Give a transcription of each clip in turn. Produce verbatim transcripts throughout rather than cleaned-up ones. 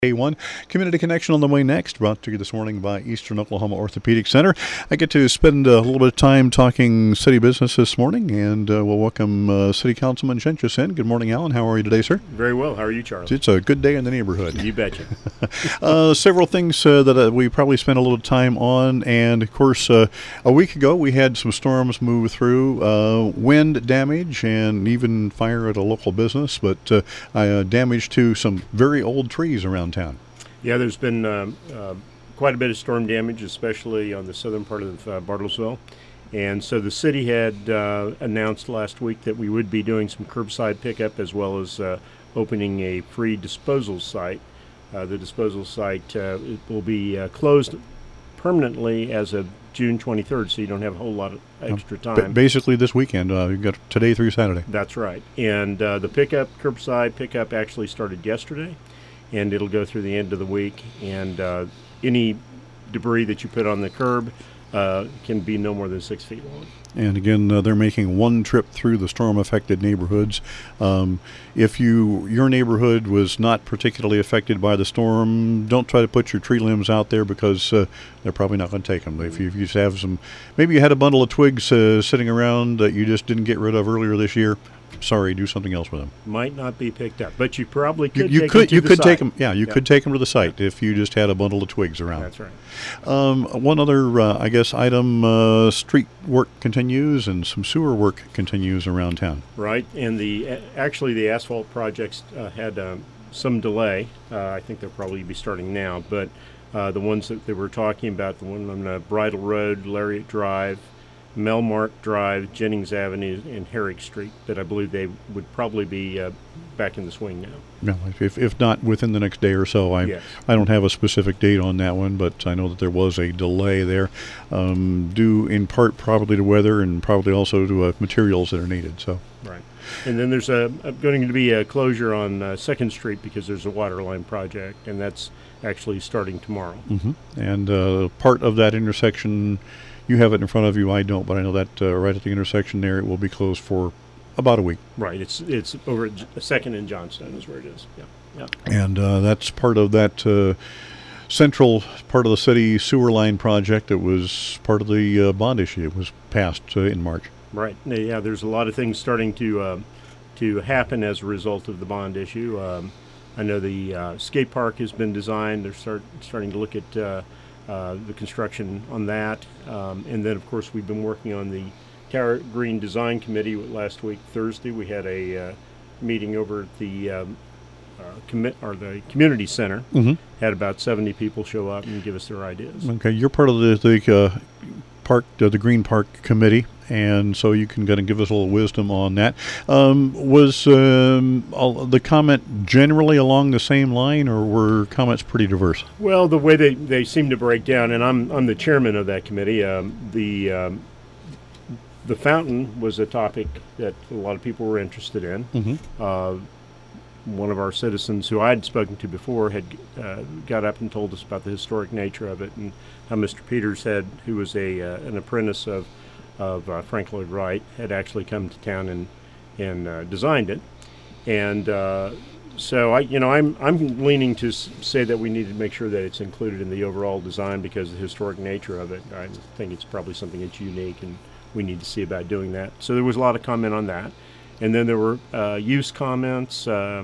A one Community Connection on the way next, brought to you this morning by Eastern Oklahoma Orthopedic Center. I get to spend a little bit of time talking city business this morning, and uh, we'll welcome uh, City Councilman Gentris in. Good morning, Alan. How are you today, sir? Very well. How are you, Charlie? It's a good day in the neighborhood. You betcha. uh, several things uh, that uh, we probably spent a little time on, and of course, uh, a week ago we had some storms move through, uh, wind damage, and even fire at a local business, but uh, uh, damage to some very old trees around town. Yeah, there's been um, uh, quite a bit of storm damage, especially on the southern part of uh, Bartlesville. And so the city had uh, announced last week that we would be doing some curbside pickup as well as uh, opening a free disposal site. Uh, the disposal site uh, it will be uh, closed permanently as of June twenty-third, so you don't have a whole lot of extra time. B- basically this weekend. Uh, you've got today through Saturday. That's right. And uh, the pickup, curbside pickup actually started yesterday, and it'll go through the end of the week. And uh, any debris that you put on the curb uh, can be no more than six feet long. And again, uh, they're making one trip through the storm-affected neighborhoods. Um, if you your neighborhood was not particularly affected by the storm, don't try to put your tree limbs out there because uh, they're probably not going to take them. If you, if you just have some, maybe you had a bundle of twigs uh, sitting around that you just didn't get rid of earlier this year. Sorry, do something else with them. Might not be picked up, but you probably could. You, you take could them to you the could site. take them. Yeah, you Yep. could take them to the site if you just had a bundle of twigs around. That's right. Um, one other, uh, I guess, item: uh, street work continues and some sewer work continues around town. Right, and the actually the asphalt projects uh, had um, some delay. Uh, I think they'll probably be starting now, but uh, the ones that they were talking about, the one on uh, Bridle Road, Lariat Drive, Melmark Drive, Jennings Avenue, and Herrick Street, that I believe they would probably be uh, back in the swing now. Yeah, if if not within the next day or so. I Yes. I don't have a specific date on that one, but I know that there was a delay there, um, due in part probably to weather and probably also to uh, materials that are needed. So. Right. And then there's a, a going to be a closure on uh, Second Street because there's a water line project, and that's actually starting tomorrow. Mm-hmm. And uh, part of that intersection, you have it in front of you. I don't, but I know that uh, right at the intersection there, it will be closed for about a week. Right. It's it's over at J- Second and Johnstone is where it is. Yeah. Yeah. And uh, that's part of that uh, central part of the city sewer line project that was part of the uh, bond issue. It was passed uh, in March. Right. Yeah. There's a lot of things starting to um, to happen as a result of the bond issue. Um, I know the uh, skate park has been designed. They're start starting to look at uh, uh, the construction on that, um, and then of course we've been working on the Tower Green Design Committee. Last week Thursday we had a uh, meeting over at the um, uh, commit or the community center. Mm-hmm. Had about seventy people show up and give us their ideas. Okay, you're part of the, the uh, park, uh, the Green Park Committee, and so you can kind of give us a little wisdom on that. Um, was um, all, the comment generally along the same line, or were comments pretty diverse? Well, the way they, they seem to break down, and I'm I'm the chairman of that committee. Um, the um, the fountain was a topic that a lot of people were interested in. Mm-hmm. Uh, one of our citizens who I'd spoken to before had uh, got up and told us about the historic nature of it, and how Mister Peters had, who was a uh, an apprentice of of uh, Frank Lloyd Wright, had actually come to town and and uh, designed it. And uh, so I, you know, I'm I'm leaning to s- say that we need to make sure that it's included in the overall design because of the historic nature of it. I think it's probably something that's unique, and we need to see about doing that. So there was a lot of comment on that. And then there were uh, use comments. Uh,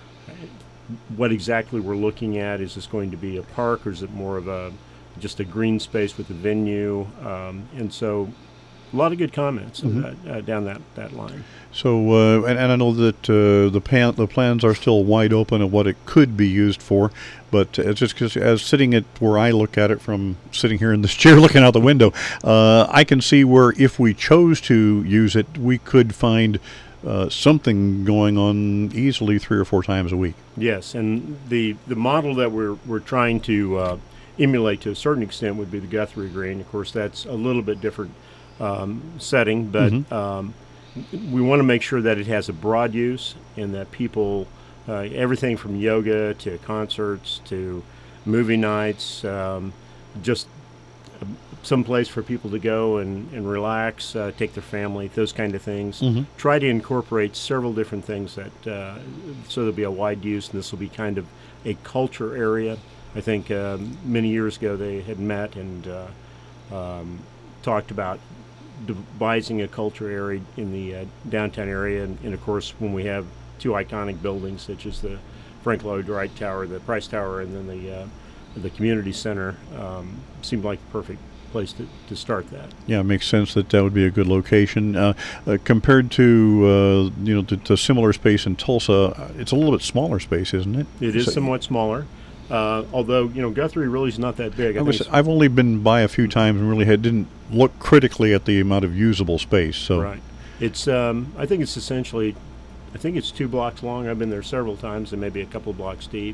what exactly we're looking at? Is this going to be a park, or is it more of a just a green space with a venue? Um, and so a lot of good comments Mm-hmm. uh, uh, down that, that line. So, uh, and, and I know that uh, the pan, the plans are still wide open of what it could be used for, but it's just because as sitting at where I look at it from sitting here in this chair looking out the window, uh, I can see where if we chose to use it, we could find uh, something going on easily three or four times a week. Yes, and the the model that we're we're trying to uh, emulate to a certain extent would be the Guthrie Green. Of course, that's a little bit different um, setting, but Mhm. um, we want to make sure that it has a broad use and that people, uh, everything from yoga to concerts to movie nights, um, just some place for people to go and, and relax, uh, take their family, those kind of things. Mm-hmm. Try to incorporate several different things that uh, so there'll be a wide use, and this will be kind of a culture area. I think um, many years ago they had met and uh, um, talked about devising a culture area in the uh, downtown area, and, and of course when we have two iconic buildings such as the Frank Lloyd Wright Tower, the Price Tower, and then the uh, the community center, um, seemed like the perfect place to, to start that. Yeah, it makes sense that that would be a good location. Uh, uh, compared to uh, you know to, to similar space in Tulsa, it's a little bit smaller space, isn't it? It is So- somewhat smaller, uh, although you know Guthrie really is not that big. I I think was, it's- I've only been by a few times and really had, didn't look critically at the amount of usable space. So Right. It's um, I think it's essentially, I think it's two blocks long. I've been there several times, and maybe a couple blocks deep.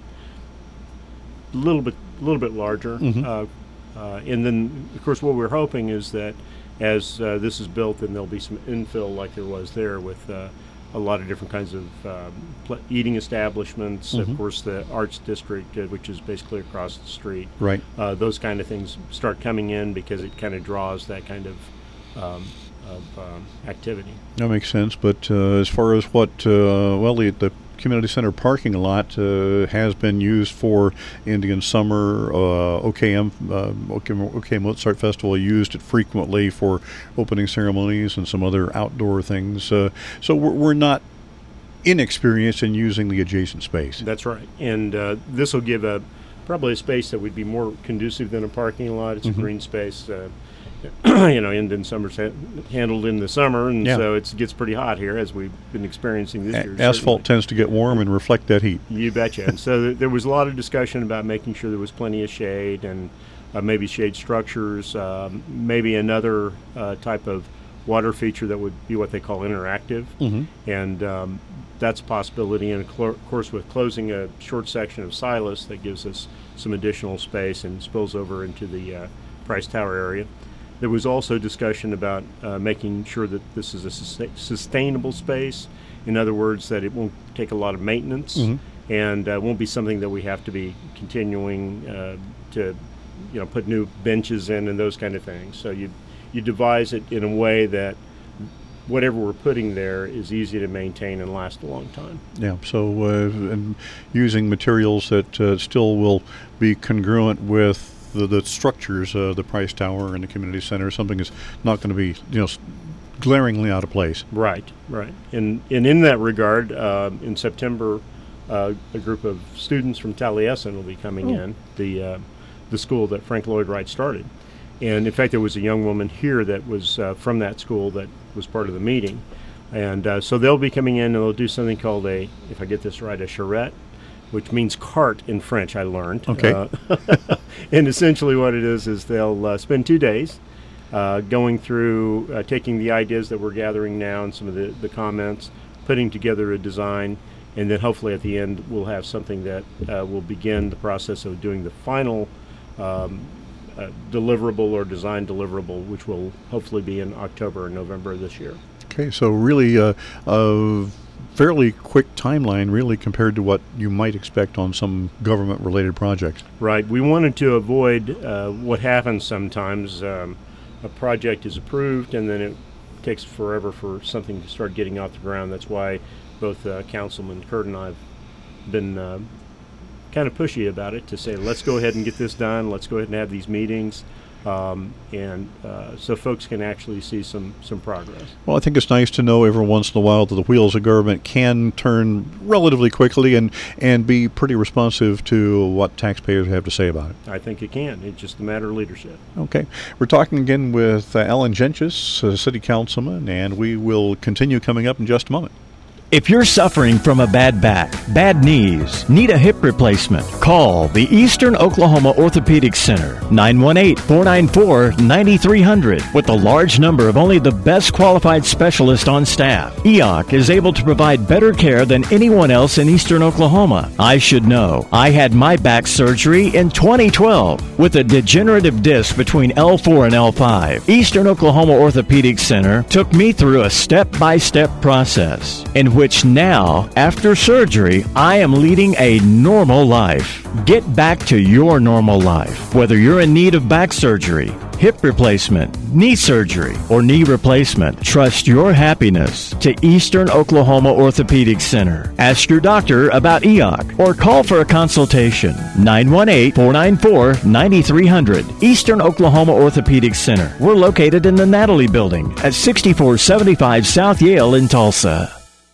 A little bit, a little bit larger. Mhm. Uh, uh, and then, of course, what we're hoping is that as uh, this is built, then there'll be some infill like there was there with uh, a lot of different kinds of um, pl- eating establishments. Mhm. Of course, the Arts District, uh, which is basically across the street. right. Uh, those kind of things start coming in because it kind of draws that kind of um, of um, activity. That makes sense. But uh, as far as what, uh, well, the, the community center parking lot uh, has been used for Indian Summer. Uh, O K M, uh, OK, OK Mozart Festival used it frequently for opening ceremonies and some other outdoor things. Uh, so we're, we're not inexperienced in using the adjacent space. That's right. And uh, this will give a probably a space that would be more conducive than a parking lot. It's Mhm. a green space. Uh, you know, Indian Summer's ha- handled in the summer, and Yeah. so it's, it gets pretty hot here, as we've been experiencing this A- year. asphalt certainly. tends to get warm and reflect that heat. You betcha. And so th- there was a lot of discussion about making sure there was plenty of shade and uh, maybe shade structures, um, maybe another uh, type of water feature that would be what they call interactive. Mm-hmm. And um, that's a possibility. And of clo- of course, with closing a short section of Silas, that gives us some additional space and spills over into the uh, Price Tower area. There was also discussion about uh, making sure that this is a sus- sustainable space. In other words, that it won't take a lot of maintenance Mhm. and uh, won't be something that we have to be continuing uh, to, you know, put new benches in and those kind of things. So you you devise it in a way that whatever we're putting there is easy to maintain and last a long time. Yeah, so uh, and using materials that uh, still will be congruent with the, the structures, uh, the Price Tower and the community center, something is not going to be, you know, s- glaringly out of place. Right, right. And and in that regard, uh, in September, uh, a group of students from Taliesin will be coming Oh. in, the uh, the school that Frank Lloyd Wright started. And in fact, there was a young woman here that was uh, from that school that was part of the meeting. And uh, so they'll be coming in and they'll do something called a, if I get this right, a charrette, which means cart in French, I learned. Okay. Uh, and essentially what it is is they'll uh, spend two days uh, going through, uh, taking the ideas that we're gathering now and some of the, the comments, putting together a design, and then hopefully at the end we'll have something that uh, will begin the process of doing the final um, uh, deliverable or design deliverable, which will hopefully be in October or November of this year. Okay, so really uh, a fairly quick timeline, really, compared to what you might expect on some government-related projects. Right. We wanted to avoid uh, what happens sometimes. Um, a project is approved and then it takes forever for something to start getting off the ground. That's why both uh, Councilman Kurt and I have been uh, kind of pushy about it to say, let's go ahead and get this done. Let's go ahead and have these meetings. Um, and uh, so folks can actually see some, some progress. Well, I think it's nice to know every once in a while that the wheels of government can turn relatively quickly and, and be pretty responsive to what taxpayers have to say about it. I think it can. It's just a matter of leadership. Okay. We're talking again with uh, Alan Gentges, uh, City Councilman, and we will continue coming up in just a moment. If you're suffering from a bad back, bad knees, need a hip replacement, call the Eastern Oklahoma Orthopedic Center, nine one eight, four nine four, nine three zero zero. With a large number of only the best qualified specialists on staff, E O C is able to provide better care than anyone else in Eastern Oklahoma. I should know. I had my back surgery in twenty twelve with a degenerative disc between L four and L five. Eastern Oklahoma Orthopedic Center took me through a step-by-step process in which now, after surgery, I am leading a normal life. Get back to your normal life. Whether you're in need of back surgery, hip replacement, knee surgery, or knee replacement, trust your happiness to Eastern Oklahoma Orthopedic Center. Ask your doctor about E O C or call for a consultation. nine one eight, four nine four, nine three zero zero. Eastern Oklahoma Orthopedic Center. We're located in the Natalie Building at sixty-four seventy-five South Yale in Tulsa.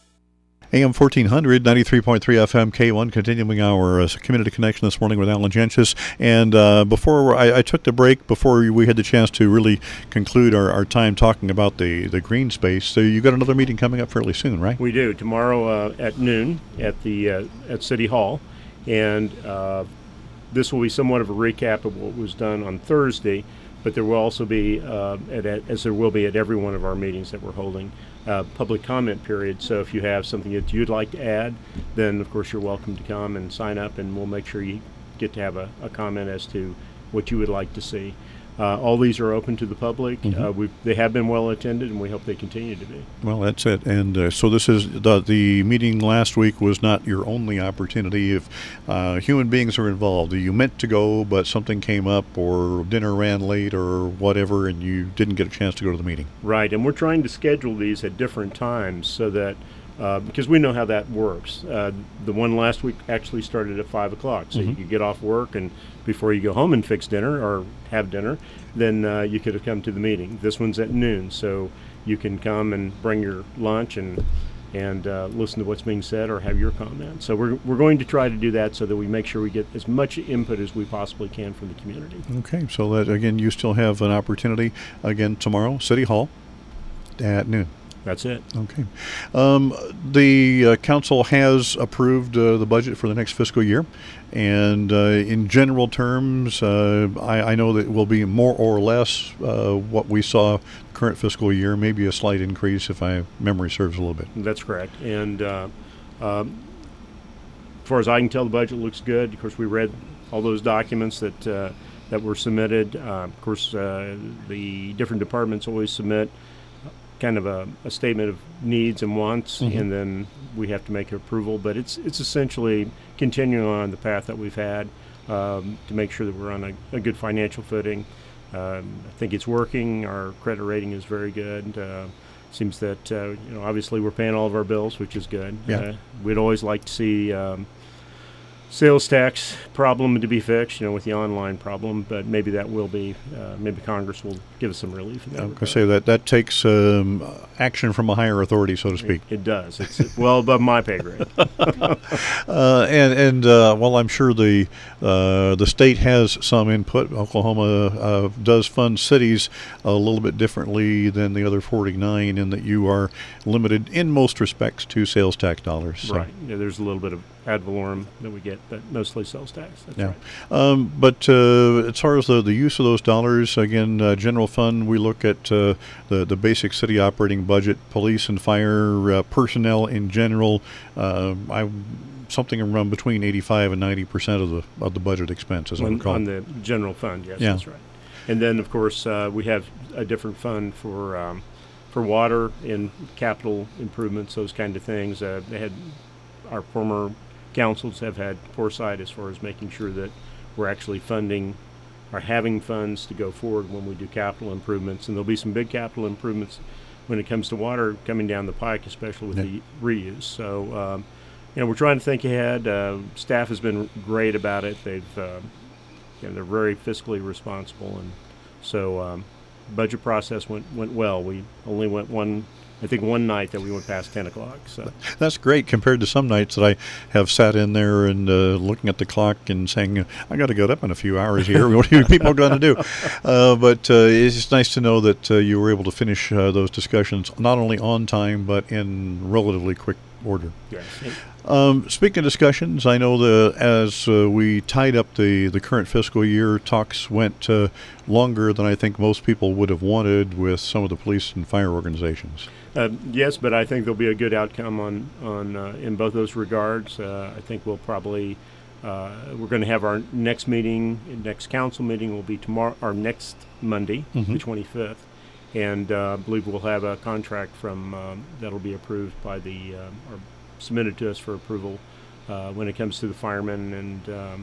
A M fourteen hundred, ninety-three point three F M K one, continuing our uh, community connection this morning with Alan Gentges. And uh, before I, I took the break, before we had the chance to really conclude our, our time talking about the, the green space, so you got another meeting coming up fairly soon, right? We do, tomorrow uh, at noon at the uh, at City Hall. And uh, this will be somewhat of a recap of what was done on Thursday, but there will also be, uh, at, at, as there will be at every one of our meetings that we're holding, Uh, public comment period. So if you have something that you'd like to add, then of course you're welcome to come and sign up, and we'll make sure you get to have a, a comment as to what you would like to see. Uh, all these are open to the public. Mm-hmm. Uh, we they have been well attended, and we hope they continue to be. Well, that's it. And uh, so this is the the meeting last week was not your only opportunity. If uh, human beings are involved, you meant to go, but something came up, or dinner ran late, or whatever, and you didn't get a chance to go to the meeting. Right, and we're trying to schedule these at different times so that uh, because we know how that works. Uh, the one last week actually started at five o'clock, so mm-hmm. you could get off work, and before you go home and fix dinner or have dinner, then uh, you could have come to the meeting. This one's at noon, so you can come and bring your lunch and and uh, listen to what's being said or have your comments. So we're we're going to try to do that so that we make sure we get as much input as we possibly can from the community. Okay, so that again, you still have an opportunity again tomorrow, City Hall, at noon. That's it. Okay. Um, the uh, council has approved uh, the budget for the next fiscal year, and uh, in general terms, uh, I, I know that it will be more or less uh, what we saw current fiscal year, maybe a slight increase if my memory serves a little bit. That's correct. And uh, um, as far as I can tell, the budget looks good. Of course, we read all those documents that uh, that were submitted. Uh, of course, uh, the different departments always submit kind of a, a statement of needs and wants, mm-hmm. and then we have to make an approval. But it's it's essentially continuing on the path that we've had um, to make sure that we're on a, a good financial footing. Um, I think it's working. Our credit rating is very good. Uh, seems that uh, you know obviously we're paying all of our bills, which is good. Yeah. Uh, we'd always like to see um, sales tax problem to be fixed, you know, with the online problem, but maybe that will be, uh, maybe Congress will give us some relief in that. I was going to say that that takes um, action from a higher authority, so to speak. It, it does. It's well above my pay grade. uh, and and uh, well, I'm sure the uh, the state has some input. Oklahoma uh, does fund cities a little bit differently than the other forty-nine, in that you are limited in most respects to sales tax dollars. So. Right. Yeah, there's a little bit of ad valorem that we get, but mostly sales tax. That's yeah. right. Um, but uh, as far as the, the use of those dollars, again, uh, general fund, we look at uh, the the basic city operating budget, police and fire uh, personnel in general. Uh, I something around between eighty-five and ninety percent of the of the budget expense, as I on, recall. on the general fund, yes, yeah. that's right. And then, of course, uh, we have a different fund for um, for water and capital improvements, those kind of things. Uh, they had our former councils have had foresight as far as making sure that we're actually funding or having funds to go forward when we do capital improvements. And there'll be some big capital improvements when it comes to water coming down the pike, especially with yeah. the reuse. So, um, you know, we're trying to think ahead. Uh, staff has been great about it. They've, uh, you know, they're very fiscally responsible. And so um, budget process went, went well. We only went one I think one night that we went past ten o'clock. So that's great compared to some nights that I have sat in there and uh, looking at the clock and saying, I got to get up in a few hours here. What are people going to do? Uh, but uh, it's just nice to know that uh, you were able to finish uh, those discussions not only on time but in relatively quick order. Yes. Um, speaking of discussions, I know that as uh, we tied up the, the current fiscal year, talks went uh, longer than I think most people would have wanted with some of the police and fire organizations. Uh, yes, but I think there'll be a good outcome on on uh, in both those regards. Uh, I think we'll probably uh, we're going to have our next meeting, next council meeting will be tomorrow, or next Monday, mm-hmm. the twenty-fifth, and uh, I believe we'll have a contract from um, that'll be approved by the uh, or submitted to us for approval uh, when it comes to the firemen and um,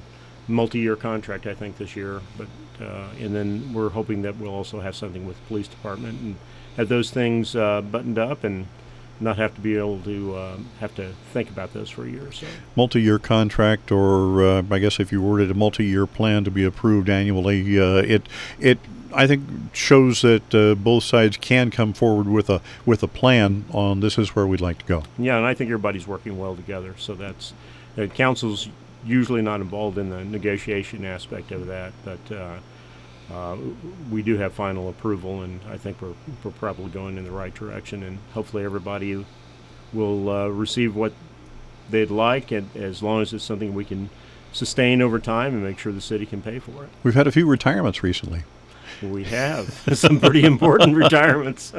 multi-year contract, I think, this year. But uh, and then we're hoping that we'll also have something with the police department and have those things uh, buttoned up and not have to be able to um, have to think about those for a year or so. Multi-year contract, or uh, I guess if you worded a multi-year plan to be approved annually, uh, it it I think shows that uh, both sides can come forward with a with a plan on this is where we'd like to go. Yeah, and I think everybody's working well together. So that's uh, council's usually not involved in the negotiation aspect of that, but uh, uh, we do have final approval, and I think we're we're probably going in the right direction, and hopefully everybody will uh, receive what they'd like, and as long as it's something we can sustain over time and make sure the city can pay for it. We've had a few retirements recently. We have some pretty important retirements,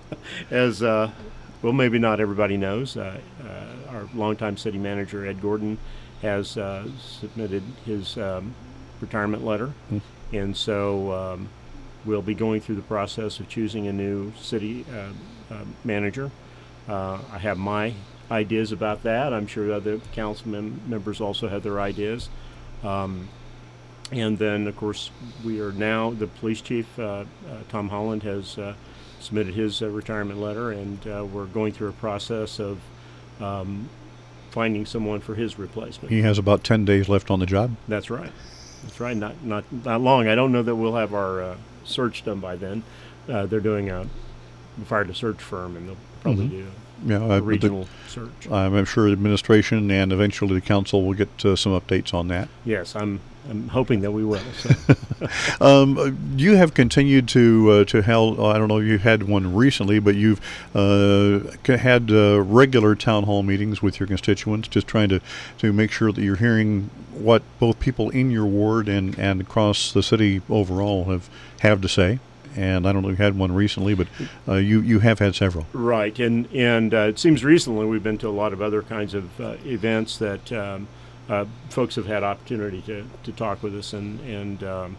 as uh, well. Maybe not everybody knows. Uh, uh, our longtime city manager Ed Gordon has uh, submitted his um, retirement letter, mm. and so um, we'll be going through the process of choosing a new city uh, uh, manager. Uh, I have my ideas about that. I'm sure other council mem- members also have their ideas. Um, And then, of course, we are now, the police chief, uh, uh, Tom Holland, has uh, submitted his uh, retirement letter, and uh, we're going through a process of um, finding someone for his replacement. He has about ten days left on the job. That's right. That's right. Not not not long. I don't know that we'll have our uh, search done by then. Uh, they're doing a, fired a search firm, and they'll probably Mm-hmm. do Yeah, a uh, regional the, search. I'm sure the administration and eventually the council will get uh, some updates on that. Yes, I'm I'm hoping that we will. So. um, you have continued to uh, to held. I don't know if you had one recently, but you've uh, had uh, regular town hall meetings with your constituents, just trying to, to make sure that you're hearing what both people in your ward and, and across the city overall have have to say. And I don't know if you had one recently, but uh, you, you have had several. Right, and and uh, it seems recently we've been to a lot of other kinds of uh, events that um, uh, folks have had opportunity to, to talk with us, and and um,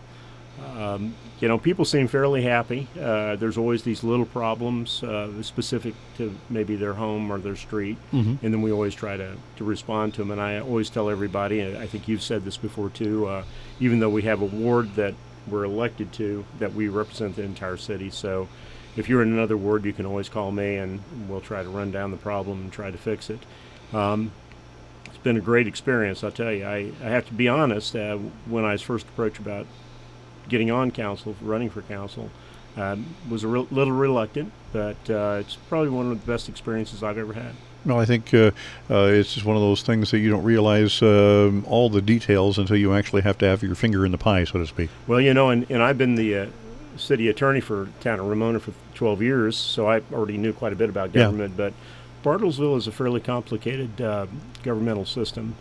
um, you know, people seem fairly happy. Uh, there's always these little problems uh, specific to maybe their home or their street, Mm-hmm. and then we always try to, to respond to them. And I always tell everybody, and I think you've said this before too, uh, even though we have a ward that we're elected to, that we represent the entire city. So if you're in another ward, you can always call me, and we'll try to run down the problem and try to fix it. Um, it's been a great experience, I'll tell you. I, I have to be honest, uh, when I was first approached about getting on council, running for council, um, was a re- little reluctant, but uh, it's probably one of the best experiences I've ever had. No, I think uh, uh, it's just one of those things that you don't realize um, all the details until you actually have to have your finger in the pie, so to speak. Well, you know, and, and I've been the uh, city attorney for the town of Ramona for twelve years, so I already knew quite a bit about government, yeah. But Bartlesville is a fairly complicated uh, governmental system.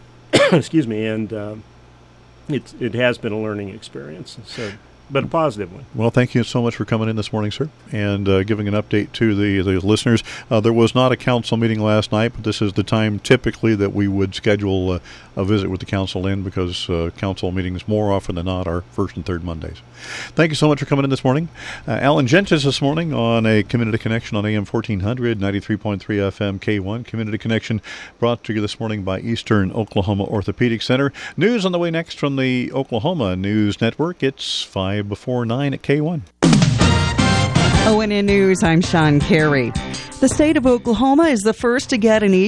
Excuse me, and uh, it, it has been a learning experience. So. But a positive one. Well, thank you so much for coming in this morning, sir, and uh, giving an update to the, the listeners. Uh, there was not a council meeting last night, but this is the time typically that we would schedule uh, a visit with the council in, because uh, council meetings more often than not are first and third Mondays. Thank you so much for coming in this morning. Uh, Alan Gentis this morning on a Community Connection on A M fourteen hundred, ninety-three point three F M K one. Community Connection brought to you this morning by Eastern Oklahoma Orthopedic Center. News on the way next from the Oklahoma News Network. It's five before nine at K one. O N N News, I'm Sean Carey. The state of Oklahoma is the first to get an